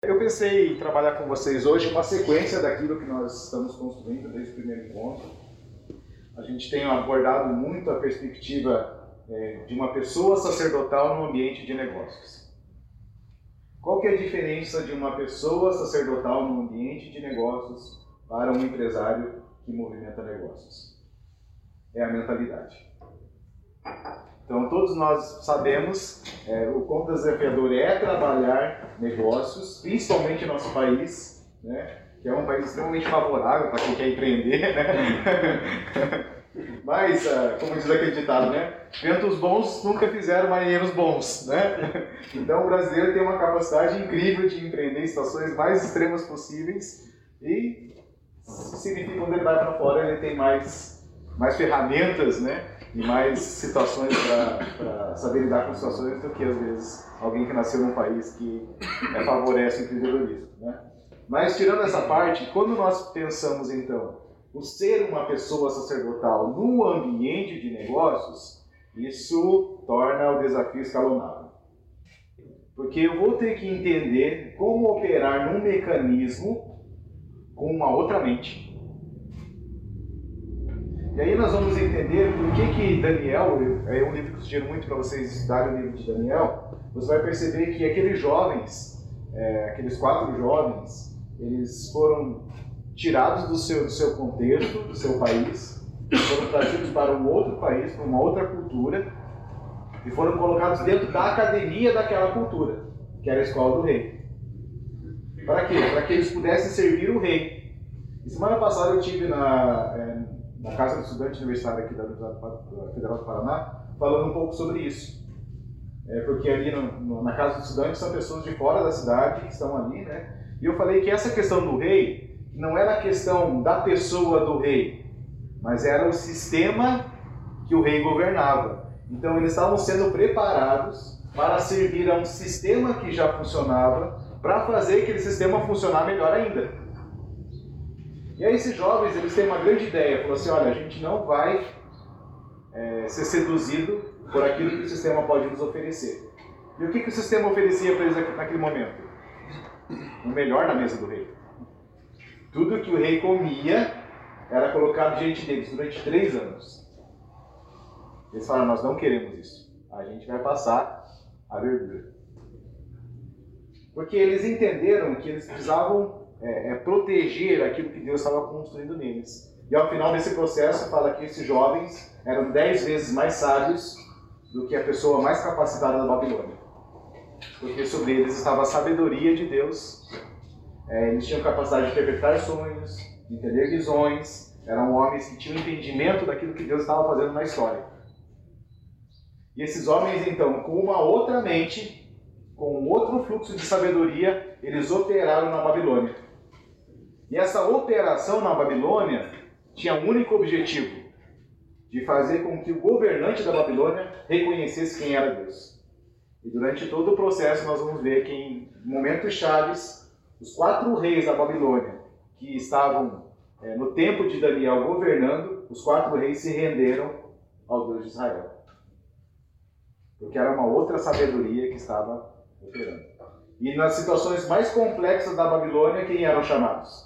Eu pensei em trabalhar com vocês hoje uma sequência daquilo que nós estamos construindo desde o primeiro encontro. A gente tem abordado muito a perspectiva de uma pessoa sacerdotal no ambiente de negócios. Qual que é a diferença de uma pessoa sacerdotal no ambiente de negócios para um empresário que movimenta negócios? É a mentalidade. Então, todos nós sabemos o quão desafiador é trabalhar negócios, principalmente no nosso país, né, que é um país extremamente favorável para quem quer empreender, né? Mas, como diz aquele ditado, né, ventos bons nunca fizeram marinheiros bons, né? Então, o brasileiro tem uma capacidade incrível de empreender em situações mais extremas possíveis e significa que quando ele vai para fora ele tem mais ferramentas, né? E mais situações para saber lidar com situações do que, às vezes, alguém que nasceu num país que favorece o empreendedorismo, né? Mas, tirando essa parte, quando nós pensamos, então, o ser uma pessoa sacerdotal no ambiente de negócios, isso torna o desafio escalonável. Porque eu vou ter que entender como operar num mecanismo com uma outra mente. E aí nós vamos entender por que Daniel, é um livro que eu sugiro muito para vocês estudarem, o livro de Daniel. Você vai perceber que aqueles jovens, aqueles 4 jovens, eles foram tirados do seu contexto, do seu país, foram trazidos para um outro país, para uma outra cultura, e foram colocados dentro da academia daquela cultura, que era a escola do rei. Para quê? Para que eles pudessem servir o rei. E semana passada eu estive na Casa do Estudante Universitário aqui da Universidade Federal do Paraná, falando um pouco sobre isso. Porque ali na Casa do Estudante são pessoas de fora da cidade que estão ali, né? E eu falei que essa questão do rei não era a questão da pessoa do rei, mas era o sistema que o rei governava. Então eles estavam sendo preparados para servir a um sistema que já funcionava, para fazer aquele sistema funcionar melhor ainda. E aí esses jovens, eles têm uma grande ideia, falaram assim, olha, a gente não vai ser seduzido por aquilo que o sistema pode nos oferecer. E o que o sistema oferecia para eles naquele momento? O melhor na mesa do rei. Tudo que o rei comia era colocado diante deles durante 3 anos. Eles falaram, nós não queremos isso. A gente vai passar a verdura. Porque eles entenderam que eles precisavam proteger aquilo que Deus estava construindo neles. E ao final desse processo, fala que esses jovens eram 10 vezes mais sábios do que a pessoa mais capacitada da Babilônia. Porque sobre eles estava a sabedoria de Deus. Eles tinham capacidade de interpretar sonhos, de entender visões. Eram homens que tinham entendimento daquilo que Deus estava fazendo na história. E esses homens, então, com uma outra mente, com um outro fluxo de sabedoria, eles operaram na Babilônia. E essa operação na Babilônia tinha um único objetivo, de fazer com que o governante da Babilônia reconhecesse quem era Deus. E durante todo o processo nós vamos ver que em momentos chaves, os 4 reis da Babilônia, que estavam no tempo de Daniel governando, os 4 reis se renderam ao Deus de Israel. Porque era uma outra sabedoria que estava operando. E nas situações mais complexas da Babilônia, quem eram chamados?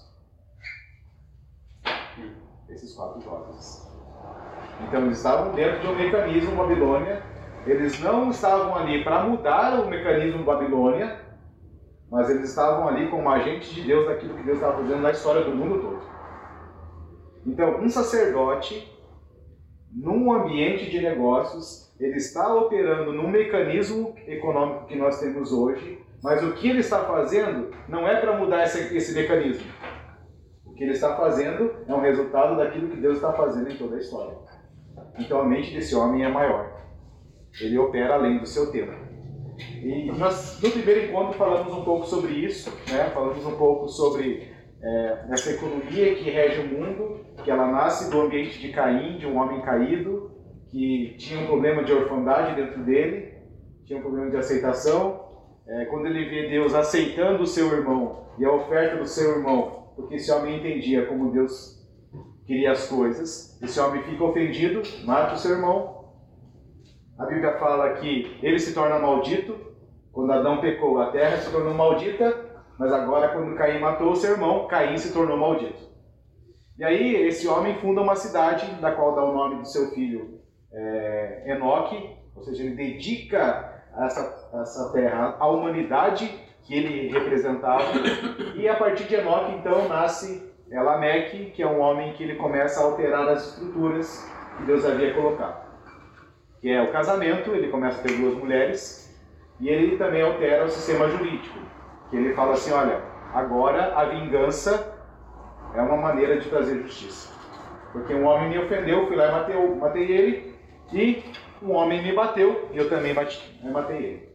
Esses 4 jovens. Então eles estavam dentro de um mecanismo Babilônia. Eles não estavam ali para mudar o mecanismo Babilônia, mas eles estavam ali como agentes de Deus daquilo que Deus estava fazendo na história do mundo todo. Então, um sacerdote, num ambiente de negócios, ele está operando num mecanismo econômico que nós temos hoje, mas o que ele está fazendo não é para mudar esse mecanismo. O que ele está fazendo é um resultado daquilo que Deus está fazendo em toda a história. Então, a mente desse homem é maior. Ele opera além do seu tempo. E nós, no primeiro encontro, falamos um pouco sobre isso, né? Falamos um pouco sobre essa economia que rege o mundo, que ela nasce do ambiente de Caim, de um homem caído, que tinha um problema de orfandade dentro dele, tinha um problema de aceitação. Quando ele vê Deus aceitando o seu irmão e a oferta do seu irmão, porque esse homem entendia como Deus queria as coisas, esse homem fica ofendido, mata o seu irmão. A Bíblia fala que ele se torna maldito. Quando Adão pecou, a terra se tornou maldita Mas agora, quando Caim matou o seu irmão, Caim se tornou maldito. E aí, esse homem funda uma cidade, da qual dá o nome do seu filho Enoque, ou seja, ele dedica essa terra à humanidade que ele representava. E a partir de Enoque, então, nasce Lameque, que é um homem que ele começa a alterar as estruturas que Deus havia colocado. Que é o casamento, ele começa a ter 2 mulheres, e ele também altera o sistema jurídico. Que ele fala assim, olha, agora a vingança é uma maneira de trazer justiça. Porque um homem me ofendeu, fui lá e matei ele, e um homem me bateu, e eu também matei ele.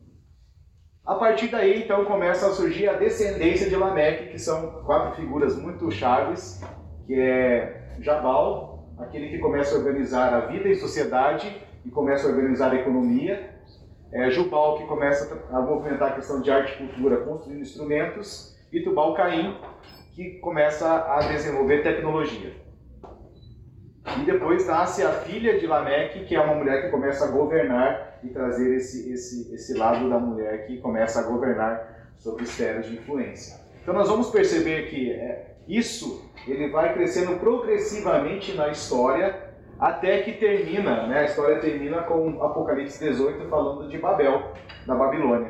A partir daí, então, começa a surgir a descendência de Lameque, que são 4 figuras muito chaves, que é Jabal, aquele que começa a organizar a vida e sociedade, e começa a organizar a economia. Jubal, que começa a movimentar a questão de arte e cultura, construindo instrumentos, e Tubal-Caim, que começa a desenvolver tecnologia. E depois nasce a filha de Lameque, que é uma mulher que começa a governar e trazer esse lado da mulher que começa a governar sobre esferas de influência. Então nós vamos perceber que isso ele vai crescendo progressivamente na história, até que termina, a história termina com Apocalipse 18 falando de Babel, da Babilônia.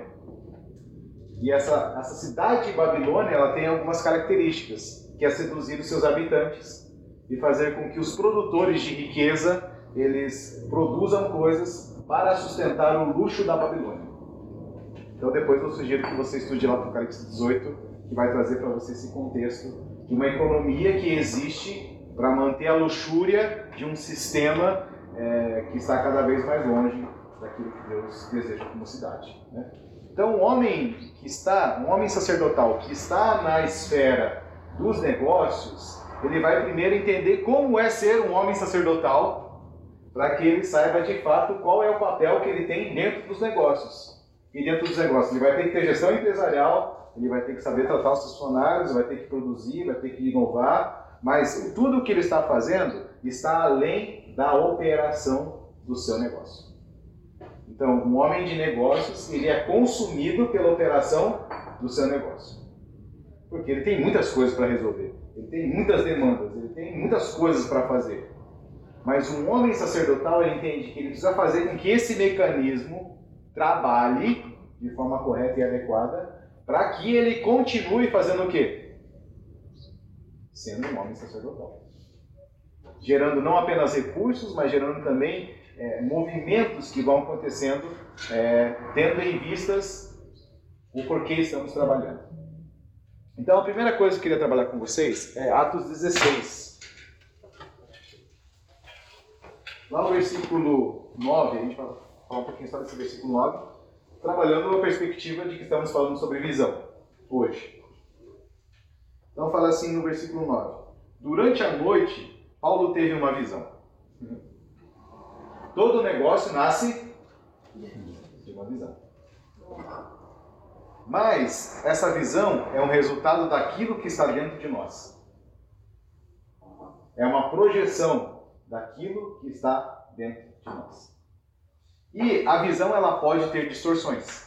E essa cidade de Babilônia ela tem algumas características, que é seduzir os seus habitantes e fazer com que os produtores de riqueza eles produzam coisas para sustentar o luxo da Babilônia. Então depois eu sugiro que você estude lá Apocalipse 18, que vai trazer para você esse contexto de uma economia que existe para manter a luxúria de um sistema que está cada vez mais longe daquilo que Deus deseja como cidade. Então, um homem sacerdotal que está na esfera dos negócios, ele vai primeiro entender como é ser um homem sacerdotal, para que ele saiba de fato qual é o papel que ele tem dentro dos negócios. E dentro dos negócios, ele vai ter que ter gestão empresarial, ele vai ter que saber tratar os seus funcionários, vai ter que produzir, vai ter que inovar. Mas tudo o que ele está fazendo está além da operação do seu negócio. Então, um homem de negócios, ele é consumido pela operação do seu negócio. Porque ele tem muitas coisas para resolver, ele tem muitas demandas, ele tem muitas coisas para fazer. Mas um homem sacerdotal, ele entende que ele precisa fazer com que esse mecanismo trabalhe de forma correta e adequada, para que ele continue fazendo o quê? Sendo um homem sacerdotal. Gerando não apenas recursos, mas gerando também movimentos que vão acontecendo, tendo em vistas o porquê estamos trabalhando. Então a primeira coisa que eu queria trabalhar com vocês é Atos 16. Lá no versículo 9, a gente vai falar um pouquinho só desse versículo 9, trabalhando a perspectiva de que estamos falando sobre visão, hoje. Então fala assim no versículo 9. Durante a noite, Paulo teve uma visão. Todo negócio nasce de uma visão. Mas essa visão é um resultado daquilo que está dentro de nós. É uma projeção daquilo que está dentro de nós. E a visão ela pode ter distorções.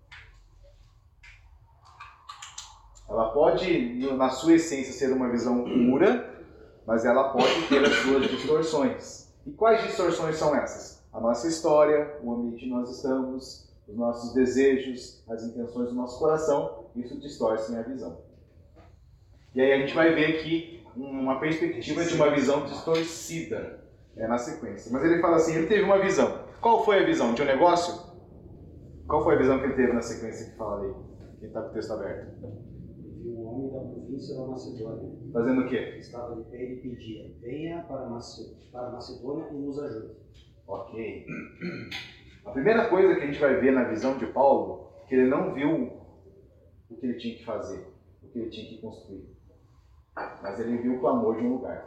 Ela pode, na sua essência, ser uma visão pura, mas ela pode ter as suas distorções. E quais distorções são essas? A nossa história, o ambiente que nós estamos, os nossos desejos, as intenções do nosso coração, isso distorce a visão. E aí a gente vai ver aqui uma perspectiva de uma visão distorcida na sequência. Mas ele fala assim, ele teve uma visão. Qual foi a visão? De um negócio? Qual foi a visão que ele teve na sequência que fala ali? Quem está com o texto aberto? Viu um homem da província da Macedônia. Fazendo o quê? Estava de pé e pedia, venha para Macedônia e nos ajude. Ok. A primeira coisa que a gente vai ver na visão de Paulo é que ele não viu o que ele tinha que fazer, o que ele tinha que construir. Mas ele viu o clamor de um lugar.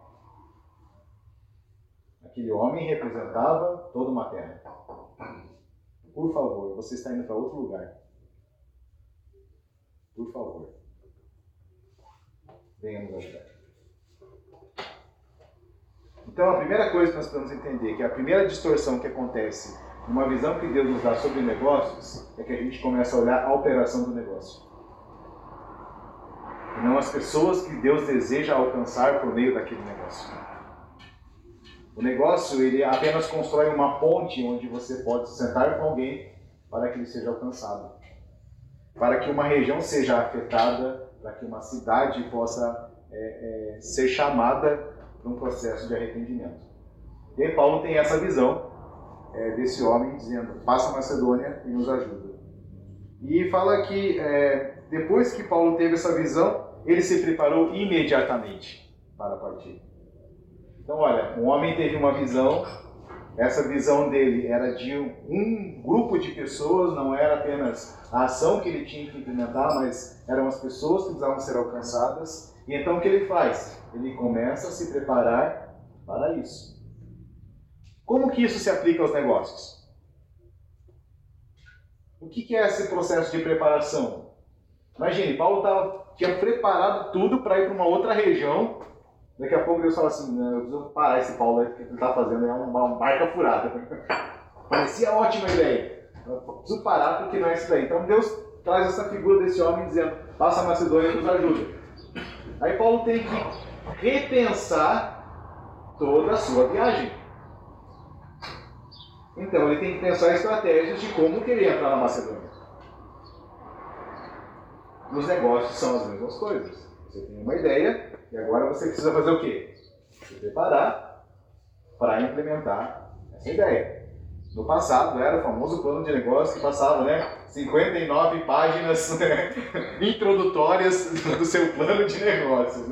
Aquele homem representava toda uma terra. Por favor, você está indo para outro lugar. Por favor, venha nos ajudar. Então a primeira coisa que nós precisamos entender, que a primeira distorção que acontece numa visão que Deus nos dá sobre negócios, é que a gente começa a olhar a operação do negócio. as pessoas que Deus deseja alcançar por meio daquele negócio. O negócio, ele apenas constrói uma ponte onde você pode se sentar com alguém para que ele seja alcançado. Para que uma região seja afetada, para que uma cidade possa ser chamada para um processo de arrependimento. E aí Paulo tem essa visão desse homem dizendo, passa a Macedônia e nos ajuda. E fala que depois que Paulo teve essa visão, ele se preparou imediatamente para partir. Então olha, um homem teve uma visão, essa visão dele era de um grupo de pessoas, não era apenas a ação que ele tinha que implementar, mas eram as pessoas que precisavam ser alcançadas. E então o que ele faz? Ele começa a se preparar para isso. Como que isso se aplica aos negócios? O que é esse processo de preparação? Imagine, Paulo tinha preparado tudo para ir para uma outra região. Daqui a pouco Deus fala assim, eu preciso parar esse Paulo aí, que ele está fazendo, é uma marca furada. Parecia ótima ideia. Eu preciso parar porque não é isso daí. Então Deus traz essa figura desse homem dizendo, passa a Macedônia e nos ajuda. Aí Paulo tem que repensar toda a sua viagem. Então ele tem que pensar estratégias de como querer entrar na Macedônia. Nos negócios são as mesmas coisas. Você tem uma ideia e agora você precisa fazer o quê? Se preparar para implementar essa ideia. No passado era o famoso plano de negócio que passava 59 páginas introdutórias do seu plano de negócios.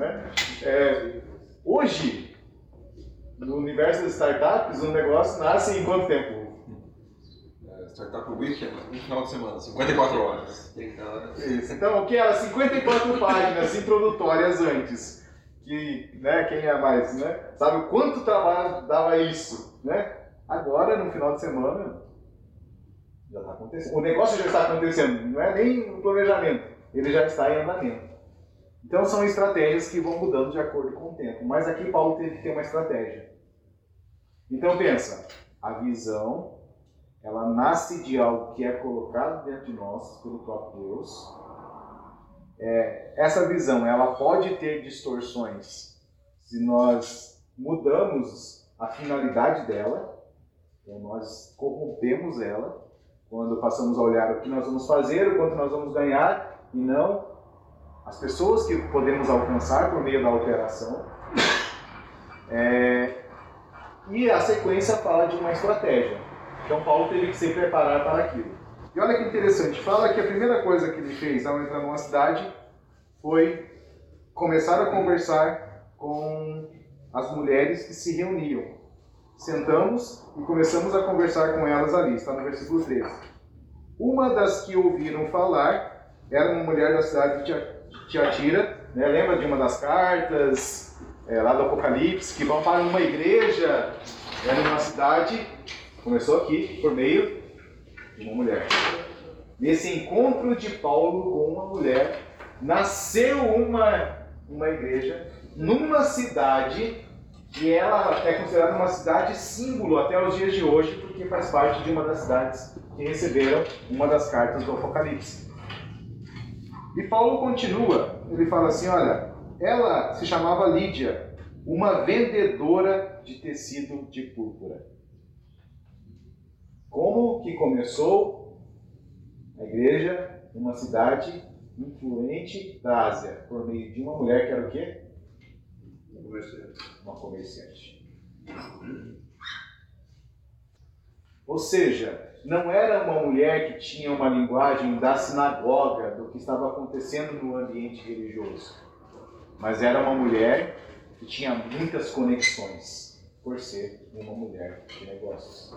Hoje, no universo das startups, um negócio nasce em quanto tempo? Startup Weekend, um final de semana, 54 horas. Isso. Então, o que era 54 páginas introdutórias antes? Que, quem é mais, sabe o quanto trabalho dava isso, Agora, no final de semana, já está acontecendo. O negócio já está acontecendo, não é nem o planejamento, ele já está em andamento. Então, são estratégias que vão mudando de acordo com o tempo. Mas aqui Paulo teve que ter uma estratégia. Então, pensa, a visão, ela nasce de algo que é colocado dentro de nós pelo próprio Deus. Essa visão, ela pode ter distorções se nós mudamos a finalidade dela. Então nós corrompemos ela quando passamos a olhar o que nós vamos fazer, o quanto nós vamos ganhar, e não as pessoas que podemos alcançar por meio da alteração. E a sequência fala de uma estratégia. Então Paulo teve que se preparar para aquilo. E olha que interessante, fala que a primeira coisa que ele fez ao entrar numa cidade foi começar a conversar com as mulheres que se reuniam. Sentamos e começamos a conversar com elas ali, está no versículo 13. Uma das que ouviram falar era uma mulher da cidade de Tiatira, lembra de uma das cartas lá do Apocalipse, que vão para uma igreja numa cidade, começou aqui, por meio de uma mulher. Nesse encontro de Paulo com uma mulher, nasceu uma igreja numa cidade e ela é considerada uma cidade símbolo até os dias de hoje, porque faz parte de uma das cidades que receberam uma das cartas do Apocalipse. E Paulo continua, ele fala assim, olha, ela se chamava Lídia, uma vendedora de tecido de púrpura. Como que começou a igreja numa cidade influente da Ásia, por meio de uma mulher que era o quê? Uma comerciante. Ou seja, não era uma mulher que tinha uma linguagem da sinagoga, do que estava acontecendo no ambiente religioso, mas era uma mulher que tinha muitas conexões, por ser uma mulher de negócios.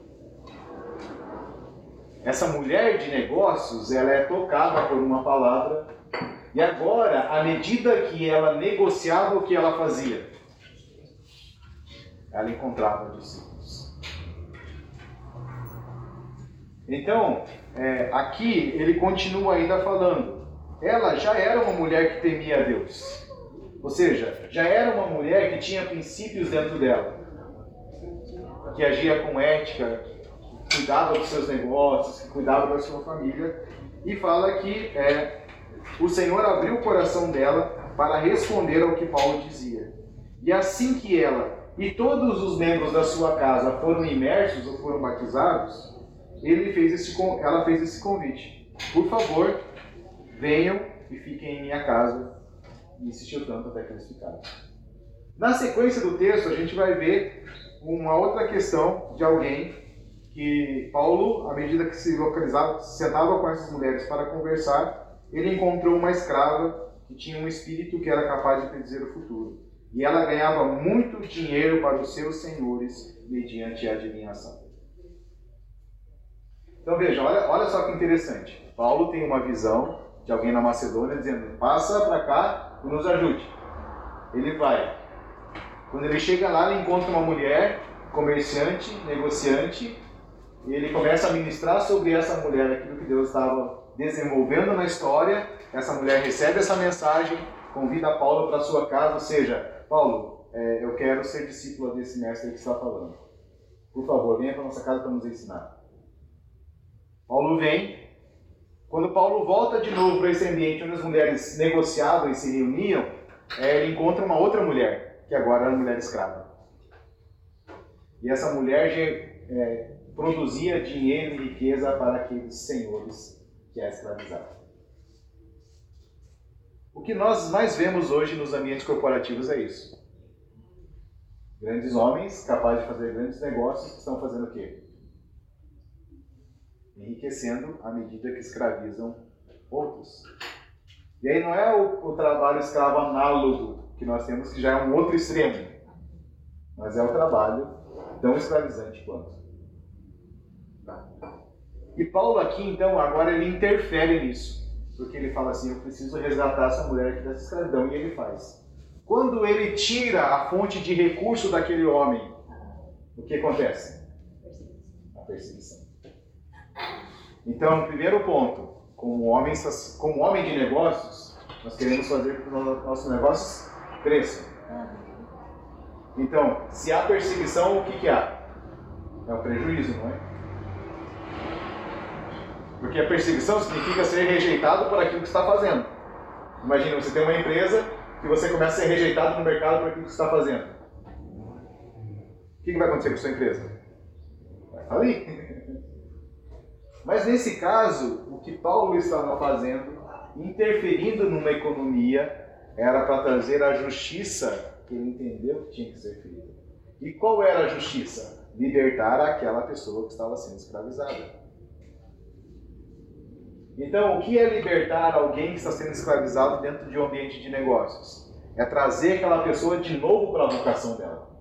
Essa mulher de negócios, ela é tocada por uma palavra, e agora, à medida que ela negociava, o que ela fazia? Ela encontrava discípulos. Então, aqui ele continua ainda falando. Ela já era uma mulher que temia a Deus. Ou seja, já era uma mulher que tinha princípios dentro dela. Que agia com ética, que cuidava dos seus negócios, que cuidava da sua família. E fala que o Senhor abriu o coração dela para responder ao que Paulo dizia. E assim que ela e todos os membros da sua casa foram imersos ou foram batizados, ela fez esse convite. Por favor, venham e fiquem em minha casa. E insistiu tanto até que eles ficaram. Na sequência do texto, a gente vai ver uma outra questão de alguém que Paulo, à medida que se localizava, se sentava com essas mulheres para conversar, ele encontrou uma escrava que tinha um espírito que era capaz de predizer o futuro. E ela ganhava muito dinheiro para os seus senhores mediante a adivinhação. Então veja, olha só que interessante. Paulo tem uma visão de alguém na Macedônia dizendo: passa para cá e nos ajude. Ele vai. Quando ele chega lá, ele encontra uma mulher, comerciante, negociante, e ele começa a ministrar sobre essa mulher aquilo que Deus estava desenvolvendo na história. Essa mulher recebe essa mensagem, convida Paulo para sua casa, ou seja, Paulo, eu quero ser discípulo desse mestre que está falando. Por favor, venha para nossa casa para nos ensinar. Paulo vem. Quando Paulo volta de novo para esse ambiente onde as mulheres negociavam e se reuniam, ele encontra uma outra mulher, que agora era uma mulher escrava. E essa mulher produzia dinheiro e riqueza para aqueles senhores que a escravizavam. O que nós mais vemos hoje nos ambientes corporativos é isso. Grandes homens capazes de fazer grandes negócios que estão fazendo o quê? Enriquecendo à medida que escravizam outros. E aí não é o trabalho escravo análogo que nós temos, que já é um outro extremo, mas é o trabalho tão escravizante quanto. E Paulo aqui, então, agora ele interfere nisso. Porque ele fala assim: eu preciso resgatar essa mulher aqui dessa escravidão, e ele faz. Quando ele tira a fonte de recurso daquele homem, o que acontece? A perseguição. Então, primeiro ponto, como homem de negócios, nós queremos fazer com que os nossos negócios cresçam. Então, se há perseguição, o que há? É o prejuízo, não é? Porque a perseguição significa ser rejeitado por aquilo que está fazendo. Imagina, você tem uma empresa que você começa a ser rejeitado no mercado por aquilo que está fazendo. O que vai acontecer com a sua empresa? Vai falir. Mas nesse caso, o que Paulo estava fazendo, interferindo numa economia, era para trazer a justiça que ele entendeu que tinha que ser feita. E qual era a justiça? Libertar aquela pessoa que estava sendo escravizada. Então, o que é libertar alguém que está sendo escravizado dentro de um ambiente de negócios? É trazer aquela pessoa de novo para a vocação dela.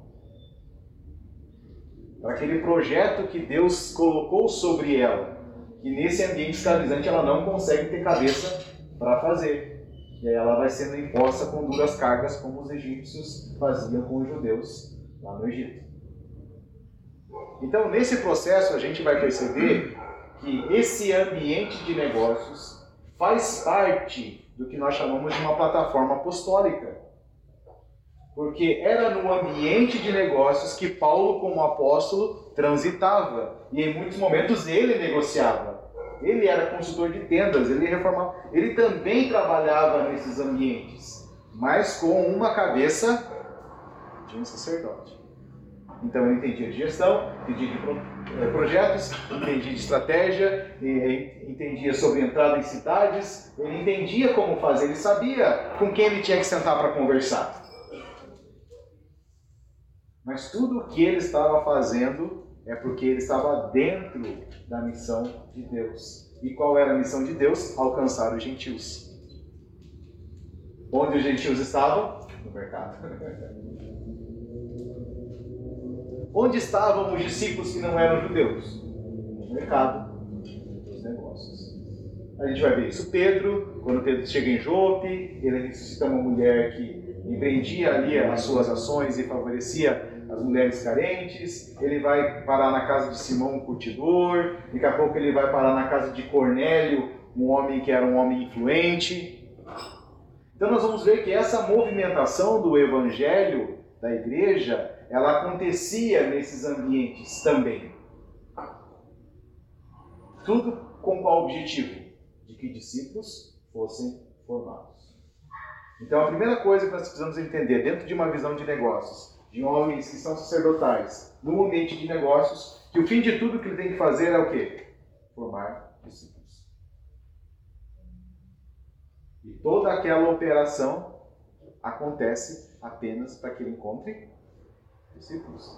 Para aquele projeto que Deus colocou sobre ela, que nesse ambiente escravizante ela não consegue ter cabeça para fazer. E aí ela vai sendo imposta com duras cargas, como os egípcios faziam com os judeus lá no Egito. Então, nesse processo, a gente vai perceber que esse ambiente de negócios faz parte do que nós chamamos de uma plataforma apostólica. Porque era no ambiente de negócios que Paulo, como apóstolo, transitava. E em muitos momentos ele negociava. Ele era consultor de tendas, ele reformava. Ele também trabalhava nesses ambientes, mas com uma cabeça de um sacerdote. Então ele entendia de gestão, entendia de projetos, entendia de estratégia, entendia sobre entrada em cidades, ele entendia como fazer, ele sabia com quem ele tinha que sentar para conversar. Mas tudo o que ele estava fazendo é porque ele estava dentro da missão de Deus. E qual era a missão de Deus? Alcançar os gentios. Onde os gentios estavam? No mercado. Onde estavam os discípulos que não eram judeus? No mercado, nos negócios. A gente vai ver isso. Pedro, quando Pedro chega em Jope, ele ressuscita uma mulher que empreendia ali as suas ações e favorecia as mulheres carentes. Ele vai parar na casa de Simão, um curtidor. Daqui a pouco ele vai parar na casa de Cornélio, um homem que era um homem influente. Então nós vamos ver que essa movimentação do evangelho da igreja, ela acontecia nesses ambientes também. Tudo com qual objetivo? De que discípulos fossem formados. Então a primeira coisa que nós precisamos entender dentro de uma visão de negócios, de homens que são sacerdotais, no ambiente de negócios, que o fim de tudo que ele tem que fazer é o quê? Formar discípulos. E toda aquela operação acontece apenas para que ele encontre discípulos.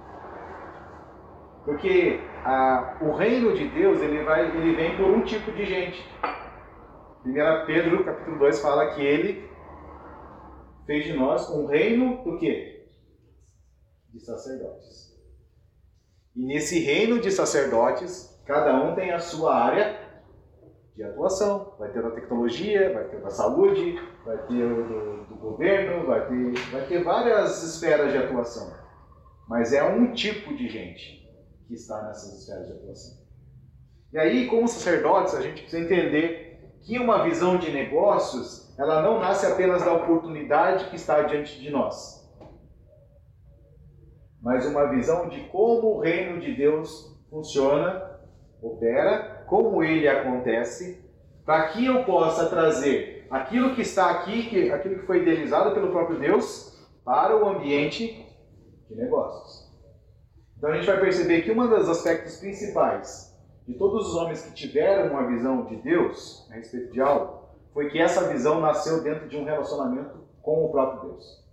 Porque o reino de Deus ele vem por um tipo de gente. 1 Pedro capítulo 2 fala que ele fez de nós um reino do quê? De sacerdotes. E nesse reino de sacerdotes, cada um tem a sua área de atuação. Vai ter da tecnologia, vai ter da saúde, vai ter do governo, vai ter várias esferas de atuação. Mas é um tipo de gente que está nessas esferas de atuação. E aí, como sacerdotes, a gente precisa entender que uma visão de negócios, ela não nasce apenas da oportunidade que está diante de nós, mas uma visão de como o reino de Deus funciona, opera, como ele acontece, para que eu possa trazer aquilo que está aqui, aquilo que foi idealizado pelo próprio Deus, para o ambiente de negócios. Então a gente vai perceber que um dos aspectos principais de todos os homens que tiveram uma visão de Deus a respeito de algo, foi que essa visão nasceu dentro de um relacionamento com o próprio Deus.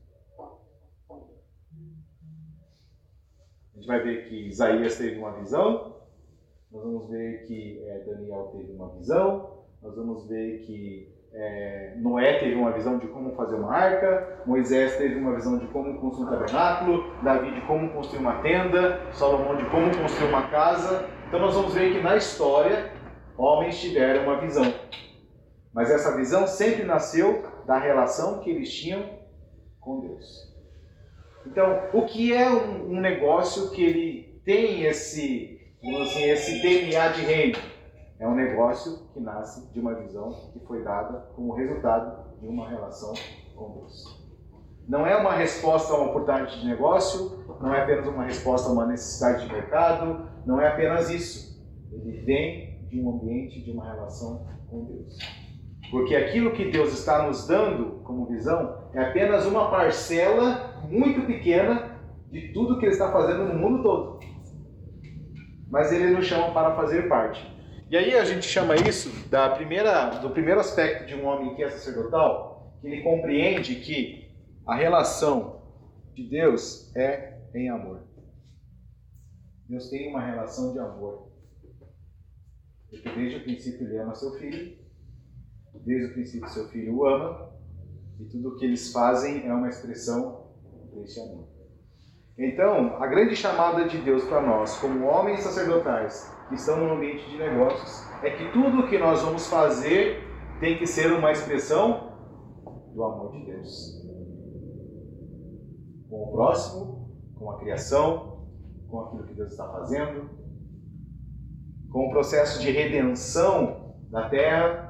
A gente vai ver que Isaías teve uma visão, nós vamos ver que Daniel teve uma visão, nós vamos ver que Noé teve uma visão de como fazer uma arca, Moisés teve uma visão de como construir um tabernáculo, Davi de como construir uma tenda, Salomão de como construir uma casa. Então nós vamos ver que na história, homens tiveram uma visão. Mas essa visão sempre nasceu da relação que eles tinham com Deus. Então, o que é um negócio que ele tem esse DNA de reino? É um negócio que nasce de uma visão que foi dada como resultado de uma relação com Deus. Não é uma resposta a uma oportunidade de negócio, não é apenas uma resposta a uma necessidade de mercado, não é apenas isso. Ele vem de um ambiente, de uma relação com Deus. Porque aquilo que Deus está nos dando como visão é apenas uma parcela muito pequena de tudo que Ele está fazendo no mundo todo. Mas Ele nos chama para fazer parte. E aí a gente chama isso do primeiro aspecto de um homem que é sacerdotal, que ele compreende que a relação de Deus é em amor. Deus tem uma relação de amor. Porque desde o princípio Ele ama seu filho, desde o princípio seu filho o ama, e tudo o que eles fazem é uma expressão desse amor. Então, a grande chamada de Deus para nós, como homens sacerdotais que estão no ambiente de negócios, é que tudo o que nós vamos fazer tem que ser uma expressão do amor de Deus. Com o próximo, com a criação, com aquilo que Deus está fazendo, com o processo de redenção da terra.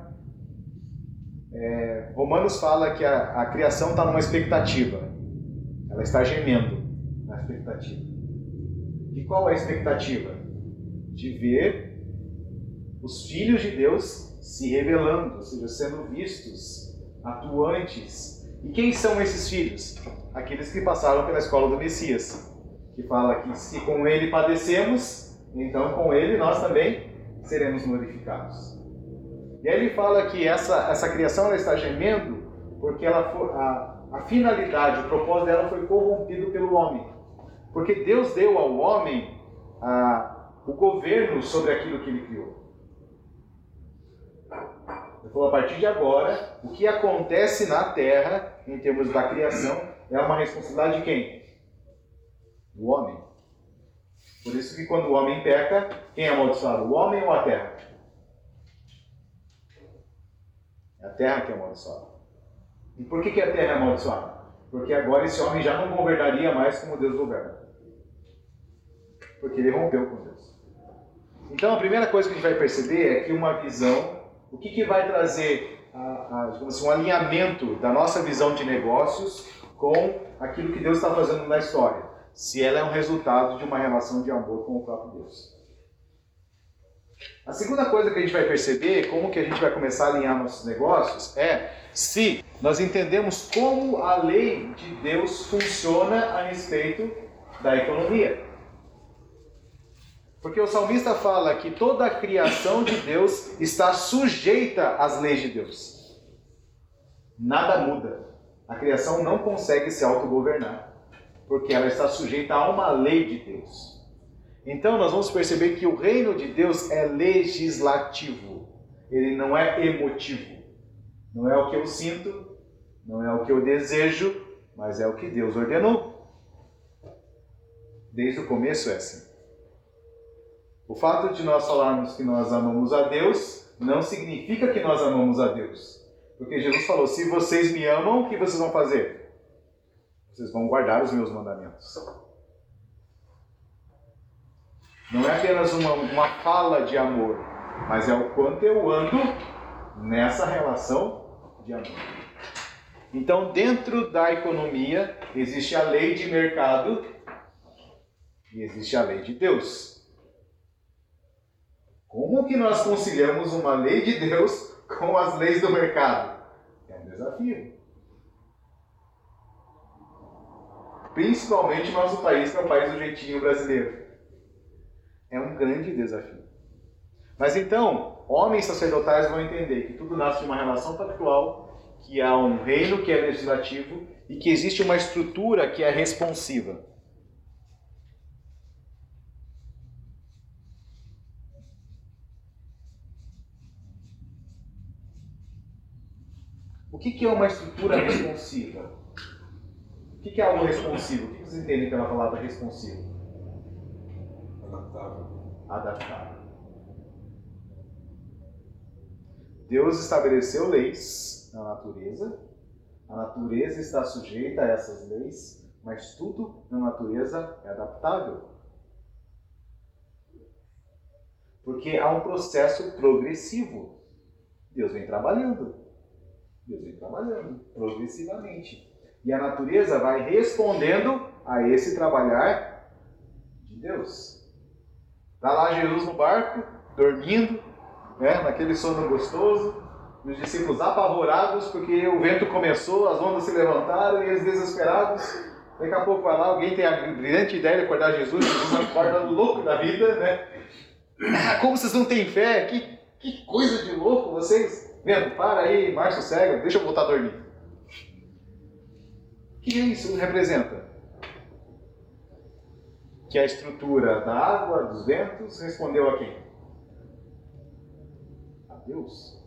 Romanos fala que a criação está numa expectativa. Ela está gemendo na expectativa. E qual é a expectativa? De ver os filhos de Deus se revelando, ou seja, sendo vistos, atuantes. E quem são esses filhos? Aqueles que passaram pela escola do Messias, que fala que se com ele padecemos, então com ele nós também seremos glorificados. E aí ele fala que essa criação ela está gemendo porque a finalidade, o propósito dela foi corrompido pelo homem. Porque Deus deu ao homem o governo sobre aquilo que ele criou. Ele falou, a partir de agora, o que acontece na terra, em termos da criação, é uma responsabilidade de quem? Do homem. Por isso que quando o homem peca, quem é amaldiçoado? O homem ou a terra? É a terra que é amaldiçoada. E por que a terra é amaldiçoada? Porque agora esse homem já não governaria mais como Deus governa. Porque ele rompeu com Deus. Então a primeira coisa que a gente vai perceber é que uma visão, o que vai trazer digamos assim, um alinhamento da nossa visão de negócios com aquilo que Deus está fazendo na história. Se ela é um resultado de uma relação de amor com o próprio Deus. A segunda coisa que a gente vai perceber, como que a gente vai começar a alinhar nossos negócios, é se nós entendemos como a lei de Deus funciona a respeito da economia. Porque o salmista fala que toda a criação de Deus está sujeita às leis de Deus. Nada muda. A criação não consegue se autogovernar, porque ela está sujeita a uma lei de Deus. Então nós vamos perceber que o reino de Deus é legislativo. Ele não é emotivo. Não é o que eu sinto, não é o que eu desejo, mas é o que Deus ordenou. Desde o começo é assim. O fato de nós falarmos que nós amamos a Deus não significa que nós amamos a Deus. Porque Jesus falou, se vocês me amam, o que vocês vão fazer? Vocês vão guardar os meus mandamentos. Não é apenas uma fala de amor, mas é o quanto eu ando nessa relação de amor. Então, dentro da economia, existe a lei de mercado e existe a lei de Deus. Como que nós conciliamos uma lei de Deus com as leis do mercado? É um desafio. Principalmente no nosso país, que é o país do jeitinho brasileiro. É um grande desafio. Mas então, homens sacerdotais vão entender que tudo nasce de uma relação pactual, que há um reino que é legislativo e que existe uma estrutura que é responsiva. O que é uma estrutura responsiva? O que é algo responsivo? O que vocês entendem pela palavra responsivo? Adaptável. Deus estabeleceu leis na natureza. A natureza está sujeita a essas leis, mas tudo na natureza é adaptável. Porque há um processo progressivo. Deus vem trabalhando progressivamente. E a natureza vai respondendo a esse trabalhar de Deus. Está lá Jesus no barco, dormindo, naquele sono gostoso, e os discípulos apavorados porque o vento começou, as ondas se levantaram e eles desesperados. Daqui a pouco vai lá, alguém tem a brilhante ideia de acordar Jesus acorda louco da vida, Como vocês não têm fé? Que coisa de louco vocês! Vento, para aí, marcha cega, deixa eu voltar a dormir. O que isso representa? Que a estrutura da água, dos ventos, respondeu a quem? A Deus.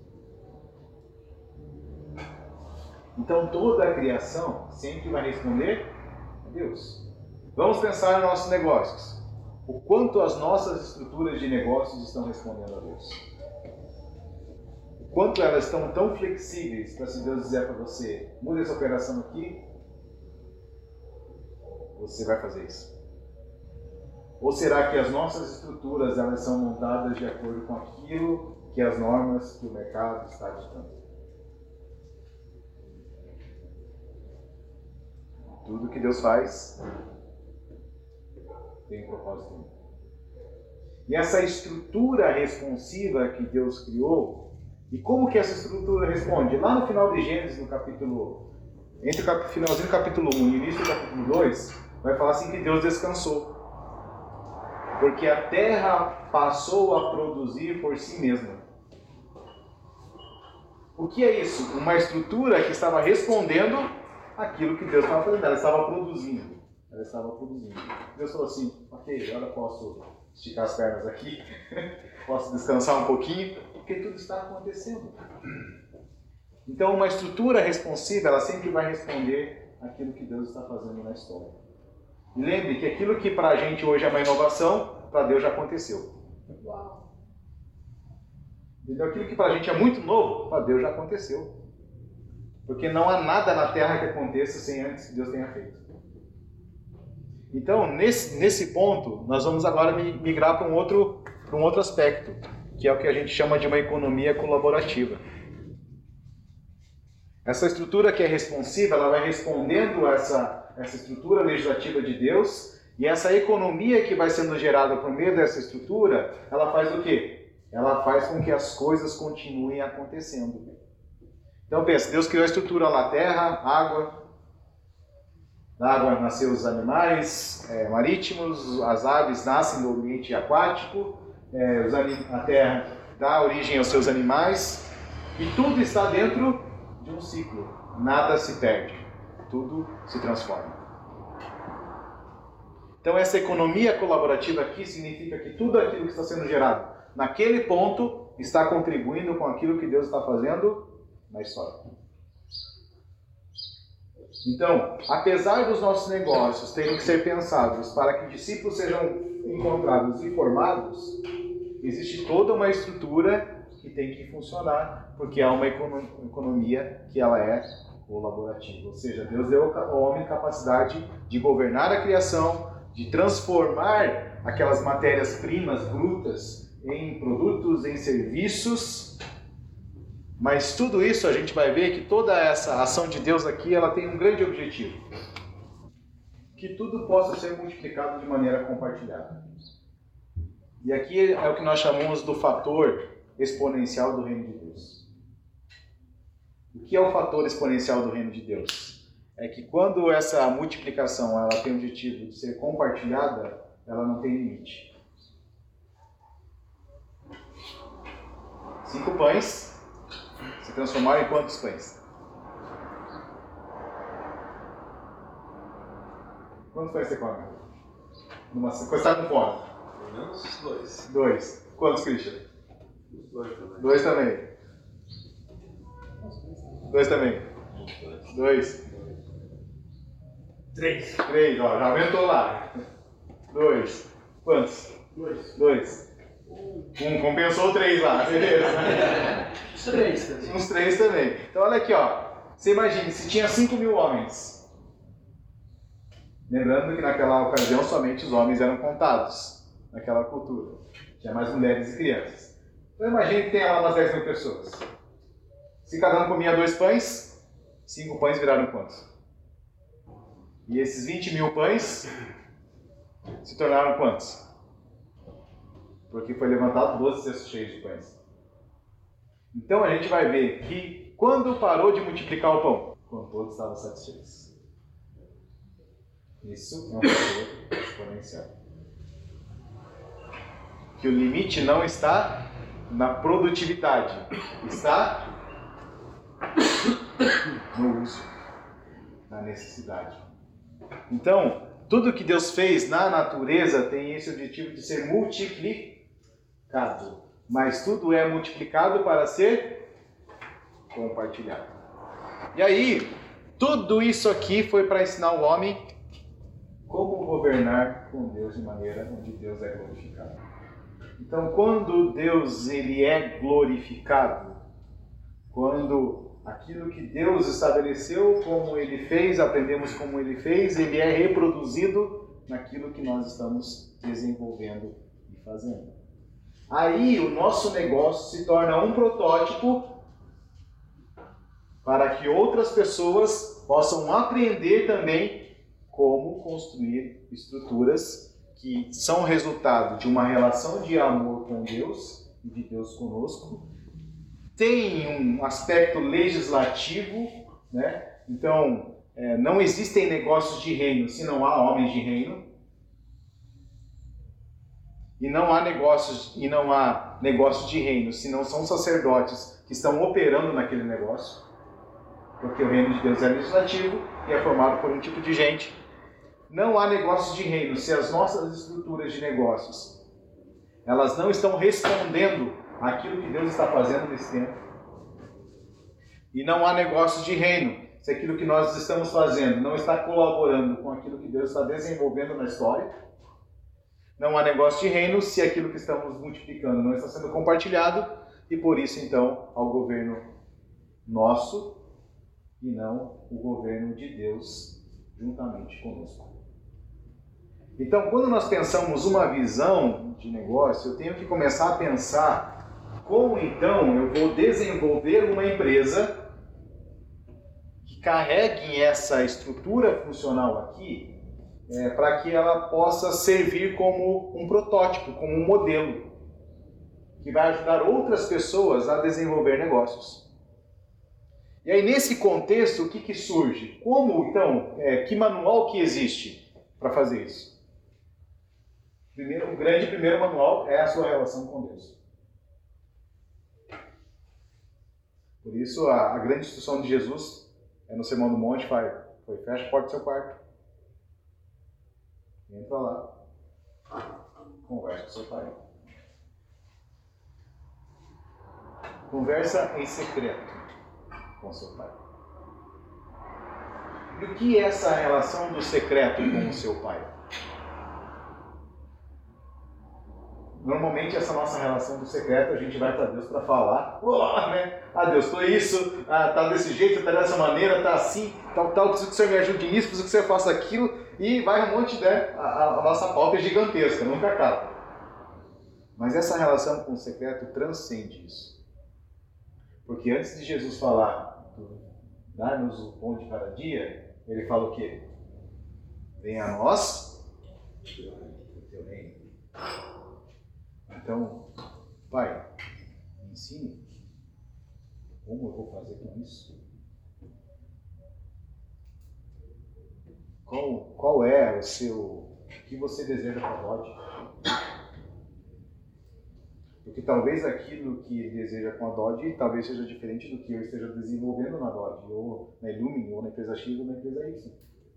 Então toda a criação sempre vai responder a Deus. Vamos pensar nos nossos negócios. O quanto as nossas estruturas de negócios estão respondendo a Deus. O quanto elas estão tão flexíveis para se Deus dizer para você, muda essa operação aqui, você vai fazer isso. Ou será que as nossas estruturas elas são montadas de acordo com aquilo que as normas que o mercado está ditando? Tudo que Deus faz tem um propósito. E essa estrutura responsiva que Deus criou, e como que essa estrutura responde? Lá no final de Gênesis, no capítulo, entre o finalzinho do capítulo 1 e início do capítulo 2, vai falar assim que Deus descansou. Porque a terra passou a produzir por si mesma. O que é isso? Uma estrutura que estava respondendo aquilo que Deus estava fazendo. Ela estava produzindo. Deus falou assim, ok, agora posso esticar as pernas aqui, posso descansar um pouquinho, porque tudo está acontecendo. Então uma estrutura responsiva, ela sempre vai responder aquilo que Deus está fazendo na história. E lembre que aquilo que para a gente hoje é uma inovação, para Deus já aconteceu. Uau! Então aquilo que para a gente é muito novo, para Deus já aconteceu. Porque não há nada na Terra que aconteça sem antes que Deus tenha feito. Então, nesse ponto, nós vamos agora migrar para um outro aspecto, que é o que a gente chama de uma economia colaborativa. Essa estrutura que é responsiva, ela vai respondendo a essa estrutura legislativa de Deus, e essa economia que vai sendo gerada por meio dessa estrutura, ela faz o quê? ela faz com que as coisas continuem acontecendo. Então pensa, Deus criou a estrutura lá, terra, água. Da água nasceu os animais marítimos, as aves nascem do ambiente aquático, a terra dá origem aos seus animais, e tudo está dentro de um ciclo. Nada se perde, tudo se transforma. Então essa economia colaborativa aqui significa que tudo aquilo que está sendo gerado naquele ponto está contribuindo com aquilo que Deus está fazendo na história. Então, apesar dos nossos negócios terem que ser pensados para que discípulos sejam encontrados e formados, existe toda uma estrutura que tem que funcionar, porque há uma economia que ela é colaborativa. Ou seja, Deus deu ao homem capacidade de governar a criação, de transformar aquelas matérias-primas brutas em produtos, em serviços. Mas tudo isso a gente vai ver que toda essa ação de Deus aqui, ela tem um grande objetivo. Que tudo possa ser multiplicado de maneira compartilhada. E aqui é o que nós chamamos do fator exponencial do reino de Deus. O que é o fator exponencial do reino de Deus? É que quando essa multiplicação ela tem o objetivo de ser compartilhada, ela não tem limite. 5 pães se transformaram em quantos pães? Quantos pães você come? Quando você está com fome? Pelo menos 2. 2. Quantos, Christian? 2 também. 2 também. 2 também. 2. 3. 3, ó, já aumentou lá. 2. Quantos? 2. Compensou 3 lá, beleza. Os 3 também. Uns 3 também. Então olha aqui, ó. Você imagina, se tinha 5.000 homens. Lembrando que naquela ocasião somente os homens eram contados. Naquela cultura. Tinha mais mulheres e crianças. Então imagine que tem lá umas 10.000 pessoas. Se cada um comia 2 pães, 5 pães viraram quantos? E esses 20.000 pães se tornaram quantos? Porque foi levantado 12 cestos cheios de pães. Então a gente vai ver que quando parou de multiplicar o pão? Quando todos estavam satisfeitos. Isso é um fator exponencial. Que o limite não está na produtividade, está no uso, na necessidade. Então, tudo que Deus fez na natureza tem esse objetivo de ser multiplicado. Mas tudo é multiplicado para ser compartilhado. E aí, tudo isso aqui foi para ensinar o homem como governar com Deus de maneira onde Deus é glorificado. Então, quando Deus ele é glorificado, quando aquilo que Deus estabeleceu, como Ele fez, aprendemos como Ele fez, ele é reproduzido naquilo que nós estamos desenvolvendo e fazendo. Aí o nosso negócio se torna um protótipo para que outras pessoas possam aprender também como construir estruturas que são resultado de uma relação de amor com Deus e de Deus conosco. Tem um aspecto legislativo, né? Então, não existem negócios de reino se não há homens de reino. E não há negócios de reino se não são sacerdotes que estão operando naquele negócio. Porque o reino de Deus é legislativo e é formado por um tipo de gente. Não há negócios de reino se as nossas estruturas de negócios elas não estão respondendo àquilo que Deus está fazendo nesse tempo. E não há negócios de reino se aquilo que nós estamos fazendo não está colaborando com aquilo que Deus está desenvolvendo na história. Não há negócio de reino se aquilo que estamos multiplicando não está sendo compartilhado. E por isso, então, há o governo nosso e não o governo de Deus juntamente conosco. Então, quando nós pensamos uma visão de negócio, eu tenho que começar a pensar como, então, eu vou desenvolver uma empresa que carregue essa estrutura funcional aqui para que ela possa servir como um protótipo, como um modelo. que vai ajudar outras pessoas a desenvolver negócios. E aí, nesse contexto, o que surge? Como, então, que manual que existe para fazer isso? O grande primeiro manual é a sua relação com Deus. Por isso, a grande instrução de Jesus no Sermão do Monte foi fecha a porta do seu quarto. Entra lá. Conversa com seu pai. Conversa em secreto com seu pai. E o que é essa relação do secreto com o seu pai? Normalmente essa nossa relação do secreto, a gente vai para Deus para falar, né? Ah, Deus, tô isso, tá desse jeito, tá dessa maneira, tá assim, tal, preciso que o Senhor me ajude nisso, preciso que o Senhor faça aquilo, e vai um monte, né? A nossa pauta é gigantesca, nunca acaba. Mas essa relação com o secreto transcende isso. Porque antes de Jesus falar, dá-nos o pão de cada dia, ele fala o quê? Venha a nós o teu reino. Então, Pai, me ensine como eu vou fazer com isso. Qual é o que você deseja para a Dodge? Porque talvez aquilo que ele deseja com a Dodge talvez seja diferente do que eu esteja desenvolvendo na Dodge, ou na Illumine, ou na empresa X, ou na empresa Y.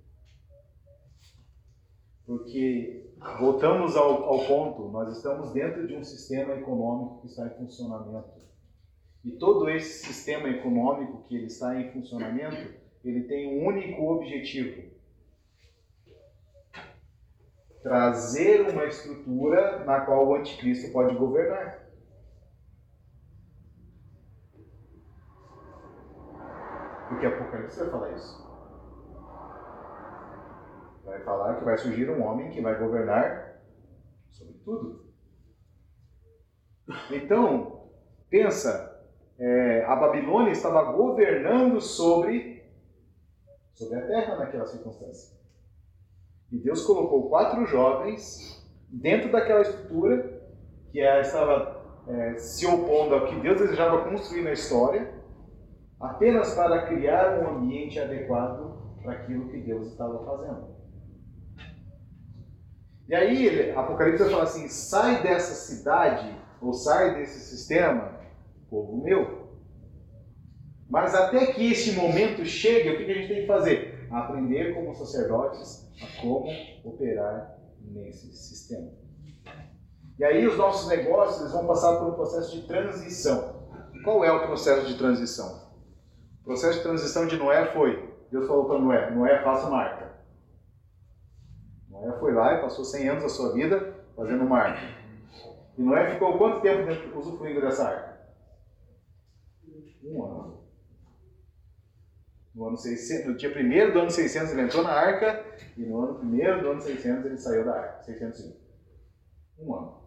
Porque, voltamos ao ponto, nós estamos dentro de um sistema econômico que está em funcionamento. E todo esse sistema econômico que ele está em funcionamento, ele tem um único objetivo: trazer uma estrutura na qual o anticristo pode governar. Porque Apocalipse vai falar isso. Vai falar que vai surgir um homem que vai governar sobre tudo. Então, pensa, a Babilônia estava governando sobre a terra naquela circunstância. E Deus colocou 4 jovens dentro daquela estrutura que estava se opondo ao que Deus desejava construir na história, apenas para criar um ambiente adequado para aquilo que Deus estava fazendo. E aí, Apocalipse vai falar assim: sai dessa cidade, ou sai desse sistema, povo meu. Mas até que este momento chegue, o que a gente tem que fazer? Aprender como sacerdotes a como operar nesse sistema. E aí os nossos negócios eles vão passar por um processo de transição. E qual é o processo de transição? O processo de transição de Noé foi, Deus falou para Noé, faça uma arca. Noé foi lá e passou 100 anos da sua vida fazendo uma arca. E Noé ficou quanto tempo usufruindo dessa arca? 1 ano. No dia 1º do ano 600 ele entrou na arca, e no ano 1º do ano 600 ele saiu da arca. 601. 1 ano.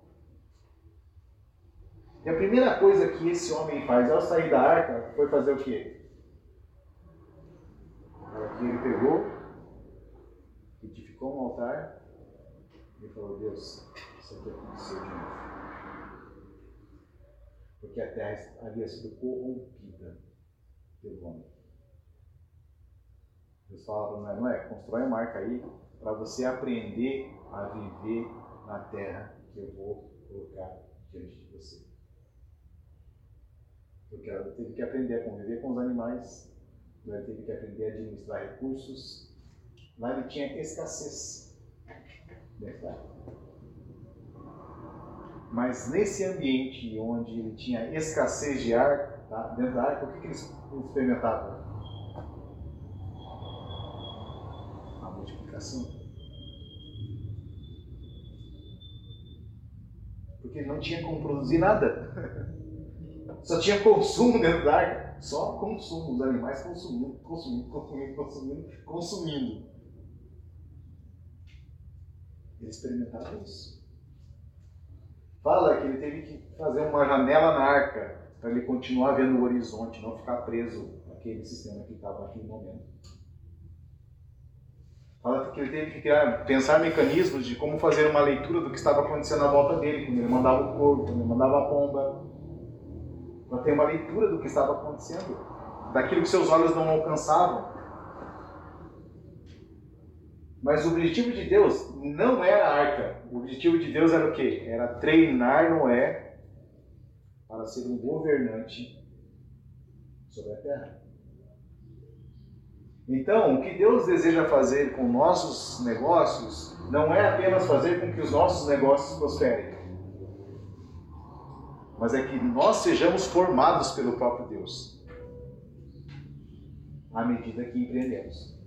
E a primeira coisa que esse homem faz ao sair da arca foi fazer o quê? Aqui ele pegou, edificou um altar e falou: Deus, isso aqui aconteceu de novo. Porque a terra havia sido corrompida pelo homem. Deus fala para Noé: constrói uma arca aí para você aprender a viver na terra que eu vou colocar diante de você. Porque ela teve que aprender a conviver com os animais, ela teve que aprender a administrar recursos. Lá ele tinha escassez dentro da arca. Mas nesse ambiente onde ele tinha escassez de ar, tá, dentro da arca, o que ele experimentavam? A multiplicação. Porque não tinha como produzir nada. Só tinha consumo dentro da arca. Só consumo, os animais consumindo. Ele experimentava isso. Fala que ele teve que fazer uma janela na arca para ele continuar vendo o horizonte, não ficar preso naquele sistema que estava naquele momento. Fala que ele teve que pensar mecanismos de como fazer uma leitura do que estava acontecendo à volta dele, quando ele mandava o corpo, quando ele mandava a pomba. Para ter uma leitura do que estava acontecendo, daquilo que seus olhos não alcançavam. Mas o objetivo de Deus não era a arca. O objetivo de Deus era o quê? Era treinar Noé para ser um governante sobre a terra. Então, o que Deus deseja fazer com nossos negócios não é apenas fazer com que os nossos negócios prosperem, mas é que nós sejamos formados pelo próprio Deus à medida que empreendemos.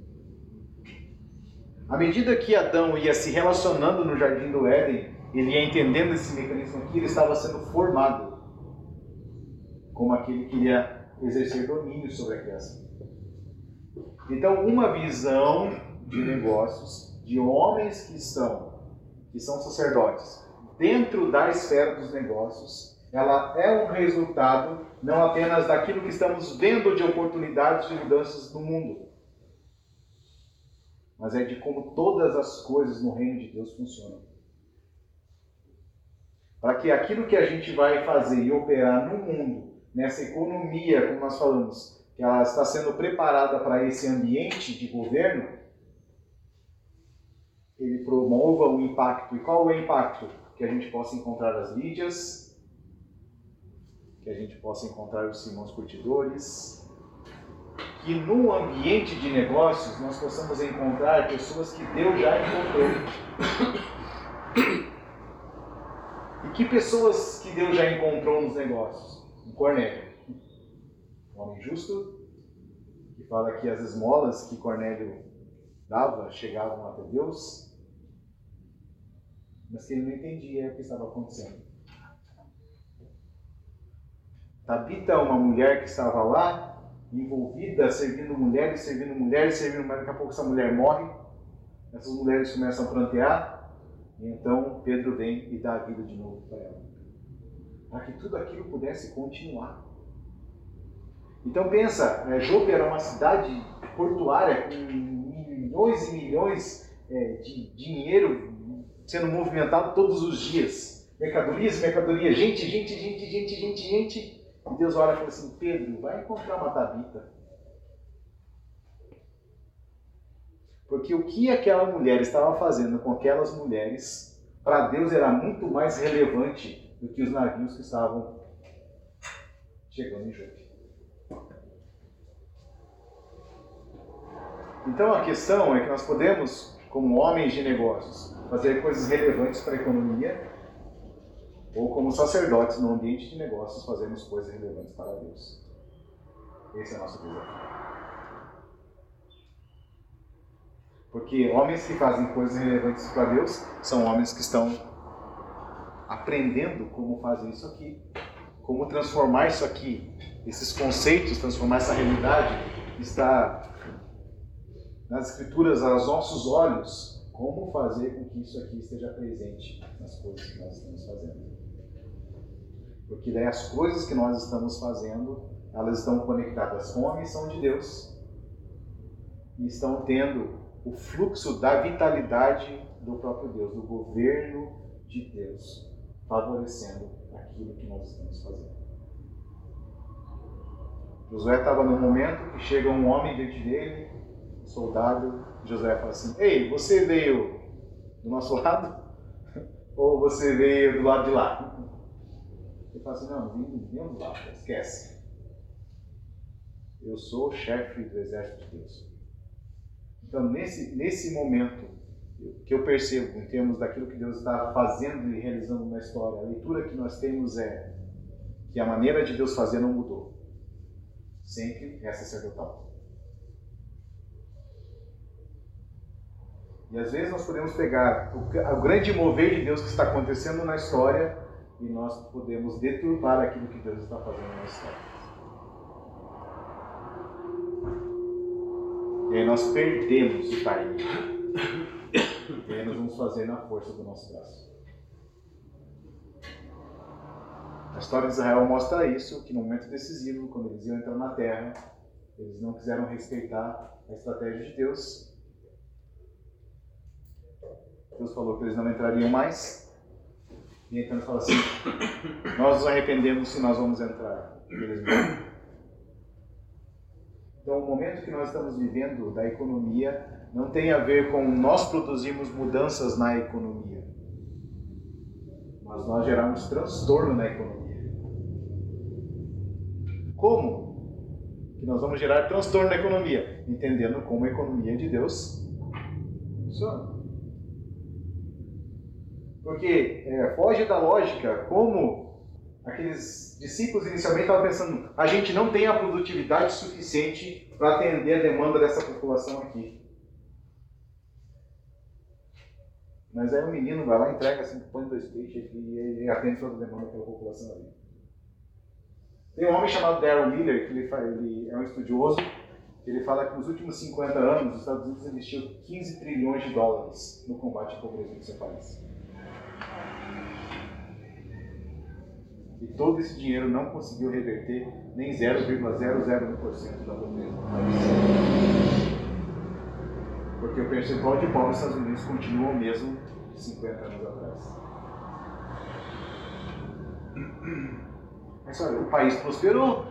À medida que Adão ia se relacionando no Jardim do Éden, ele ia entendendo esse mecanismo aqui, ele estava sendo formado como aquele que iria exercer domínio sobre a criação. Então, uma visão de negócios de homens que são sacerdotes dentro da esfera dos negócios, ela é um resultado não apenas daquilo que estamos vendo de oportunidades de mudanças no mundo, mas é de como todas as coisas no reino de Deus funcionam. Para que aquilo que a gente vai fazer e operar no mundo, nessa economia, como nós falamos, que ela está sendo preparada para esse ambiente de governo, ele promova o impacto. E qual é o impacto? Que a gente possa encontrar as Lídias, que a gente possa encontrar os Simões Curtidores, que no ambiente de negócios nós possamos encontrar pessoas que Deus já encontrou. E que pessoas que Deus já encontrou nos negócios? Um Cornélio, um homem justo, que fala que as esmolas que Cornélio dava chegavam até Deus, mas que ele não entendia o que estava acontecendo. Tabita, uma mulher que estava lá, envolvida, servindo mulheres, daqui a pouco essa mulher morre, essas mulheres começam a prantear, e então Pedro vem e dá a vida de novo para ela, para que tudo aquilo pudesse continuar. Então pensa, Jope era uma cidade portuária com milhões e milhões de dinheiro sendo movimentado todos os dias, mercadorias, gente. E Deus olha e fala assim: Pedro, vai encontrar uma Tabita. Porque o que aquela mulher estava fazendo com aquelas mulheres, para Deus era muito mais relevante do que os navios que estavam chegando em Jope. Então a questão é que nós podemos, como homens de negócios, fazer coisas relevantes para a economia, ou como sacerdotes no ambiente de negócios, fazermos coisas relevantes para Deus. Esse é o nosso desafio. Porque homens que fazem coisas relevantes para Deus são homens que estão aprendendo como fazer isso aqui, como transformar isso aqui, esses conceitos, transformar essa realidade que está nas Escrituras aos nossos olhos, como fazer com que isso aqui esteja presente nas coisas que nós estamos fazendo. Porque daí as coisas que nós estamos fazendo, elas estão conectadas com a missão de Deus e estão tendo o fluxo da vitalidade do próprio Deus, do governo de Deus, favorecendo aquilo que nós estamos fazendo. Josué estava num momento que chega um homem diante dele, um soldado, e Josué fala assim: ei, você veio do nosso lado? Ou você veio do lado de lá? Ele fala assim: não, vim do mesmo lado, esquece. Eu sou o chefe do exército de Deus. Então, nesse momento, que eu percebo, em termos daquilo que Deus está fazendo e realizando na história, a leitura que nós temos é que a maneira de Deus fazer não mudou. Sempre é sacerdotal. E às vezes nós podemos pegar o grande mover de Deus que está acontecendo na história e nós podemos deturpar aquilo que Deus está fazendo na história. E aí nós perdemos o timing. E aí nós vamos fazer na força do nosso braço. A história de Israel mostra isso, que no momento decisivo, quando eles iam entrar na terra, eles não quiseram respeitar a estratégia de Deus. Deus falou que eles não entrariam mais. E então ele fala assim, nós nos arrependemos se nós vamos entrar. E eles não. Então o momento que nós estamos vivendo da economia não tem a ver com nós produzirmos mudanças na economia, mas nós geramos transtorno na economia. Como que nós vamos gerar transtorno na economia? Entendendo como a economia de Deus funciona. Porque foge da lógica, como aqueles discípulos inicialmente estavam pensando, a gente não tem a produtividade suficiente para atender a demanda dessa população aqui. Mas aí o menino vai lá, entrega 5 pães, 2 peixes e atende toda a demanda daquela população ali. Tem um homem chamado Darrell Miller, que ele é um estudioso, ele fala que nos últimos 50 anos os Estados Unidos investiu 15 trilhões de dólares no combate à pobreza do seu país. E todo esse dinheiro não conseguiu reverter nem 0,001% da pobreza. Porque o percentual de pobres nos Estados Unidos continua o mesmo de 50 anos atrás. Mas olha, o país prosperou.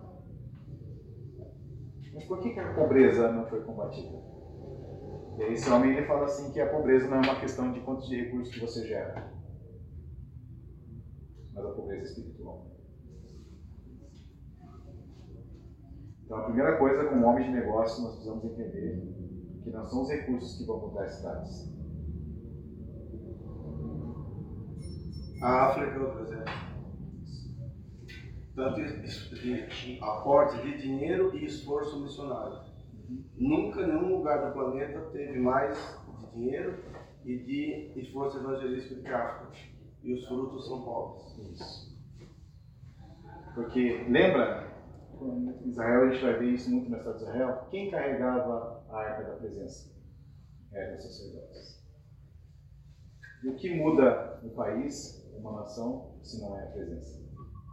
Mas por que a pobreza não foi combatida? E aí esse homem ele fala assim que a pobreza não é uma questão de quantos de recursos que você gera, mas a pobreza espiritual. Então a primeira coisa, como homem de negócio, nós precisamos entender que não são os recursos que vão mudar as cidades. A África é outro exemplo. Tanto de aporte de dinheiro e esforço missionário. Nunca nenhum lugar do planeta teve mais de dinheiro e de esforço evangelístico que a África. E os frutos são pobres. Isso. Porque, lembra, em Israel a gente vai ver isso muito no estado de Israel, quem carregava a arca da presença? Eram os sacerdotes. E o que muda um país, uma nação, se não é a presença?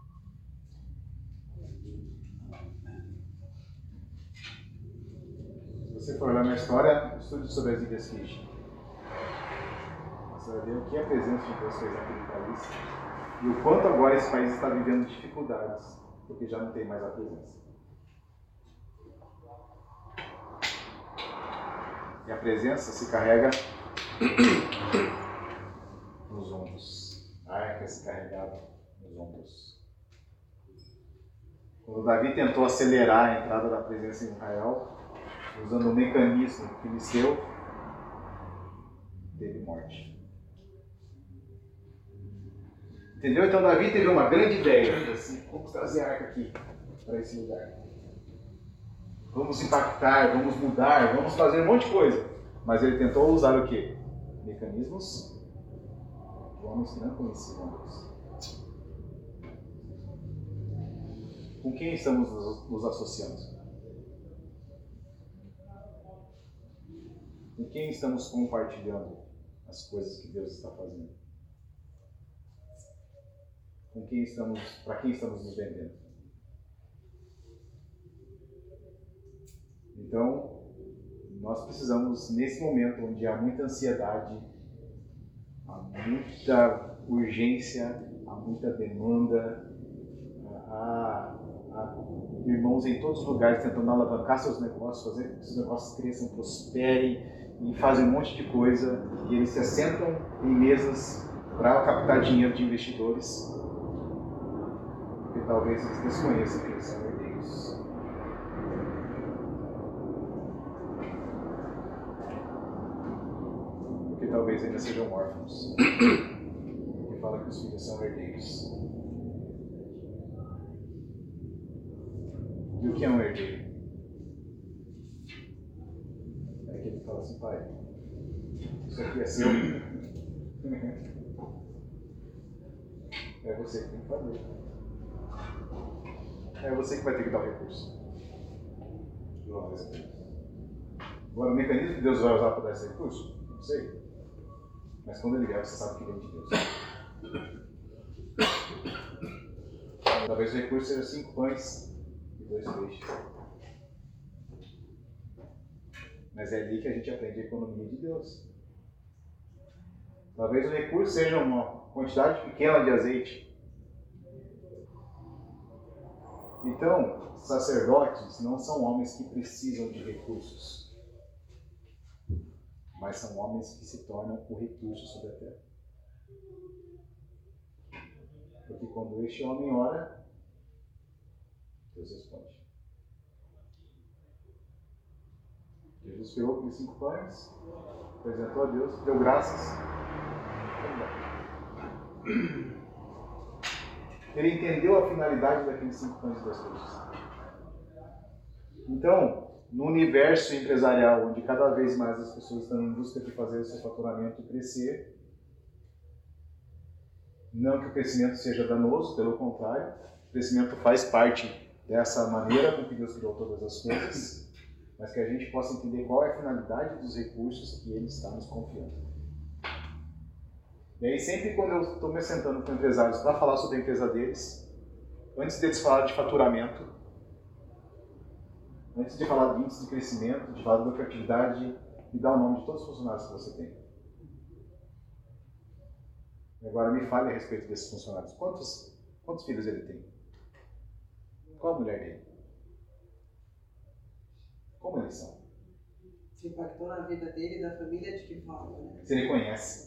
Se você for olhar na história, estude sobre as Ilhas Fiji. Você vai ver o que a presença de Deus fez naquele país e o quanto agora esse país está vivendo dificuldades, porque já não tem mais a presença. E a presença se carrega nos ombros. A arca se carregava nos ombros. Quando Davi tentou acelerar a entrada da presença em Israel, usando um mecanismo filisteu, teve morte. Entendeu? Então Davi teve uma grande ideia, assim, vamos trazer a arca aqui, para esse lugar. Vamos impactar, vamos mudar, vamos fazer um monte de coisa. Mas ele tentou usar o quê? Mecanismos de homens que não conheciam Deus. Com quem estamos nos associando? Com quem estamos compartilhando as coisas que Deus está fazendo? Com quem estamos, para quem estamos nos vendendo? Então, nós precisamos, nesse momento onde há muita ansiedade, há muita urgência, há muita demanda, há irmãos em todos os lugares tentando alavancar seus negócios, fazer com que seus negócios cresçam, prosperem e fazem um monte de coisa, e eles se assentam em mesas para captar dinheiro de investidores, porque talvez eles desconheçam que eles são herdeiros. Porque talvez ainda sejam órfãos, que fala que os filhos são herdeiros. E o que é um herdeiro? É aquele que fala assim, pai, isso aqui é seu. É você que tem que fazer. É você que vai ter que dar o recurso. Agora, o mecanismo que Deus vai usar para dar esse recurso? Não sei. Mas quando ele vier, você sabe que vem de Deus. Talvez o recurso seja 5 pães e 2 peixes. Mas é ali que a gente aprende a economia de Deus. Talvez o recurso seja uma quantidade pequena de azeite. Então, sacerdotes não são homens que precisam de recursos, mas são homens que se tornam o recurso sobre a terra. Porque quando este homem ora, Deus responde. Jesus pegou aqueles 5 pães, apresentou a Deus, deu graças. Ele entendeu a finalidade daqueles 5 pães e 2 peixes. Então, no universo empresarial, onde cada vez mais as pessoas estão em busca de fazer o seu faturamento crescer, não que o crescimento seja danoso, pelo contrário, o crescimento faz parte dessa maneira com que Deus criou todas as coisas, mas que a gente possa entender qual é a finalidade dos recursos que Ele está nos confiando. E aí, sempre quando eu estou me sentando com empresários para falar sobre a empresa deles, antes deles falar de faturamento, antes de falar de índice de crescimento, de falar de lucratividade, me dá o nome de todos os funcionários que você tem. Agora me fale a respeito desses funcionários. Quantos filhos ele tem? Qual a mulher dele? Como eles são? Se impactou na vida dele e da família, de que forma, né? Se ele conhece.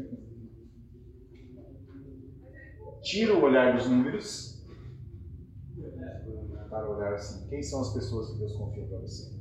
Tira o olhar dos números para olhar assim, quem são as pessoas que Deus confiou para você?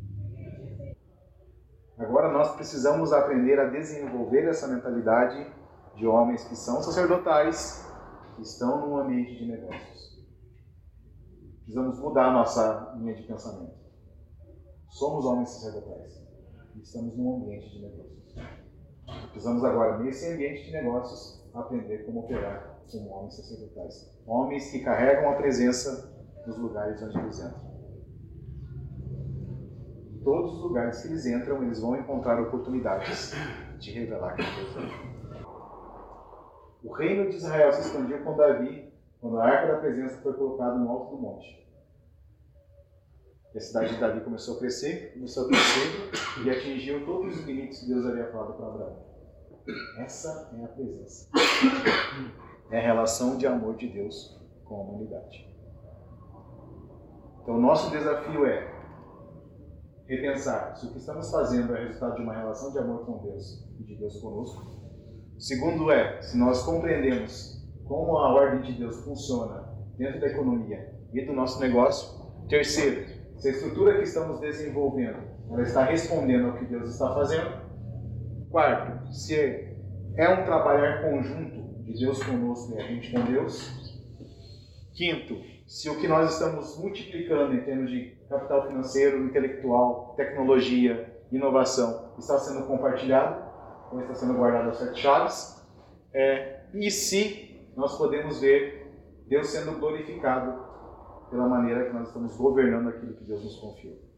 Agora nós precisamos aprender a desenvolver essa mentalidade de homens que são sacerdotais, que estão num ambiente de negócios. Precisamos mudar a nossa linha de pensamento. Somos homens sacerdotais e estamos num ambiente de negócios. Precisamos agora, nesse ambiente de negócios, aprender como operar como homens sacerdotais. Homens que carregam a presença nos lugares onde eles entram. Em todos os lugares que eles entram, eles vão encontrar oportunidades de revelar quem Deus é. O reino de Israel se expandiu com Davi, quando a arca da presença foi colocada no alto do monte. E a cidade de Davi começou a crescer e atingiu todos os limites que Deus havia falado para Abraão. Essa é a presença. É a relação de amor de Deus com a humanidade. Então, o nosso desafio é repensar se o que estamos fazendo é resultado de uma relação de amor com Deus e de Deus conosco. Segundo se nós compreendemos como a ordem de Deus funciona dentro da economia e do nosso negócio. Terceiro, se a estrutura que estamos desenvolvendo ela está respondendo ao que Deus está fazendo. Quarto, se é um trabalhar conjunto de Deus conosco e a gente com Deus. Quinto, se o que nós estamos multiplicando em termos de capital financeiro, intelectual, tecnologia, inovação, está sendo compartilhado, ou está sendo guardado às 7 chaves, e se nós podemos ver Deus sendo glorificado pela maneira que nós estamos governando aquilo que Deus nos confiou.